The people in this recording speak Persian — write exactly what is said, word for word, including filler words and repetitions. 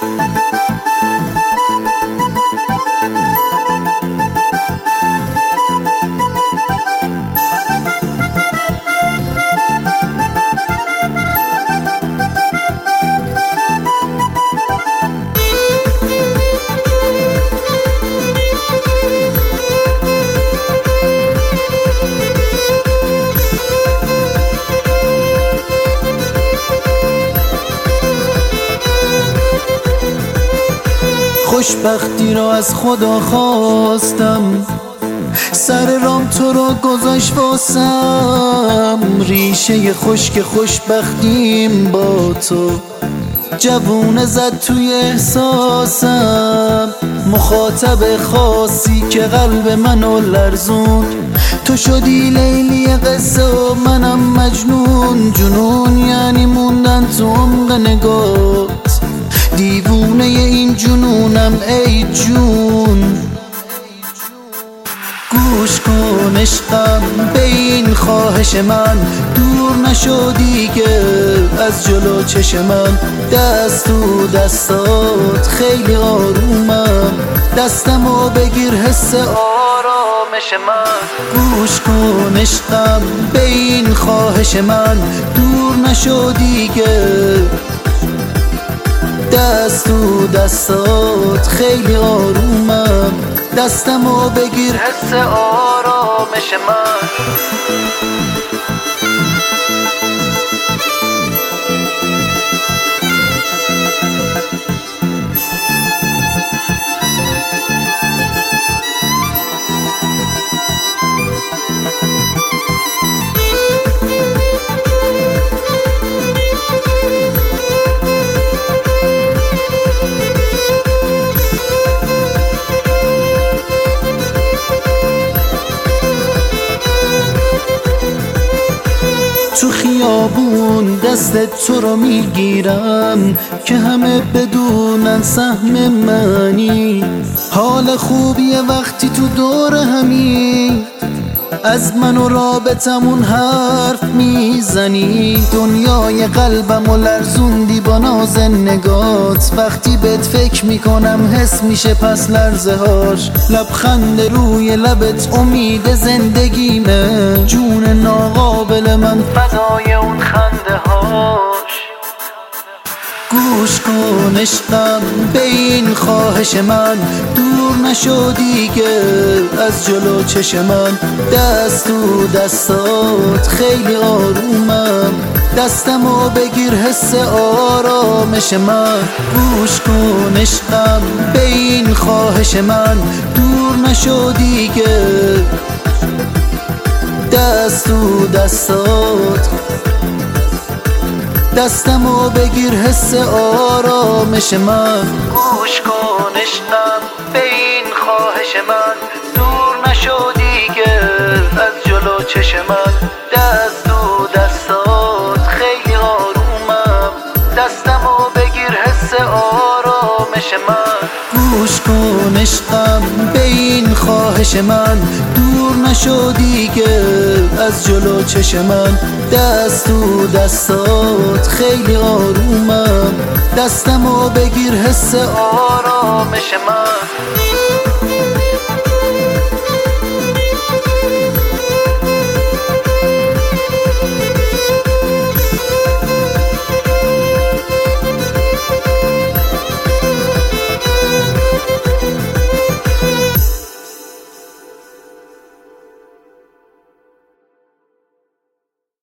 خوشبختی را از خدا خواستم، سر رام تو رو گذاشت واسم. ریشه خشک خوشبختیم با تو، جوونه زد توی احساسم. مخاطب خاصی که قلب منو لرزون، تو شدی لیلی قصه و منم مجنون. جنون یعنی موندن تو عمق نگات، دیوونه این جنونم ای جون. گوش کن عشقم به این خواهش من، دور نشدی که از جلو چش من. دست تو دستات خیلی آرومم، دستمو بگیر حس آرامش من. گوش کن عشقم به این خواهش من، دور نشدی که دست تو دستات خیلی آرومم، دستمو بگیر حس آرامش من. تو خیابون دست تو رو میگیرم که همه بدونن سهم منی. حال خوبیه وقتی تو دور همی، از من و رابطمون حرف میزنی. دنیای قلبم و لرزوندی با ناز نگات، وقتی بهت فکر میکنم حس میشه پس لرزه هاش. لبخند روی لبت امید زندگیمه، جون ناقابل من فدای اون خنده هاش. گوش کن عشقم به این خواهش من، دور نشدی که از جلو چش من. دست تو دستات خیلی آرومم، دستمو بگیر حس آرامش من. گوش کن عشقم به این خواهش من، دور نشدی که دست تو دستات دستمو بگیر حس آرامش من. گوش کن عشقم به این خواهش من، دور نشدی که از جلو چش من. دست تو دستات خیلی آرومم، دستمو بگیر حس آرامش من. گوش کن عشقم به این خواهش من، دور نشدی که از جلو چش من. دست تو دستات خیلی آرومم، دستمو بگیر حس آرامش من.